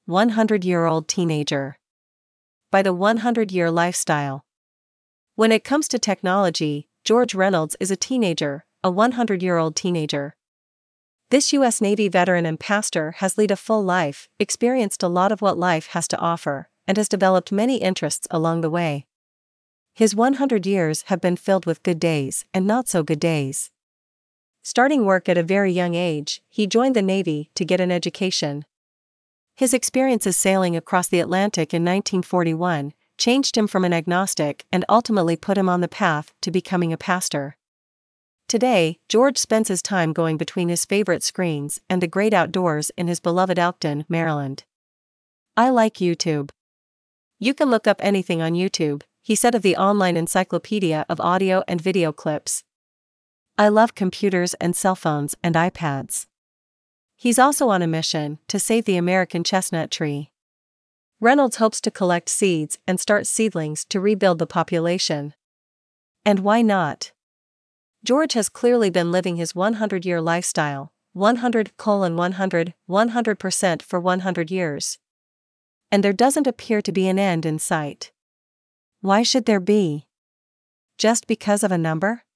100-Year-Old Teenager. By the 100-Year Lifestyle. When it comes to technology, George Reynolds is a teenager, a 100-year-old teenager. This U.S. Navy veteran and pastor has led a full life, experienced a lot of what life has to offer, and has developed many interests along the way. His 100 years have been filled with good days and not so good days. Starting work at a very young age, he joined the Navy to get an education. His experiences sailing across the Atlantic in 1941 changed him from an agnostic and ultimately put him on the path to becoming a pastor. Today, George spends his time going between his favorite screens and the great outdoors in his beloved Elkton, Maryland. "I like YouTube. You can look up anything on YouTube," he said of the online encyclopedia of audio and video clips. "I love computers and cell phones and iPads." He's also on a mission to save the American chestnut tree. Reynolds hopes to collect seeds and start seedlings to rebuild the population. And why not? George has clearly been living his 100-year lifestyle, 100:100, 100% for 100 years. And there doesn't appear to be an end in sight. Why should there be? Just because of a number?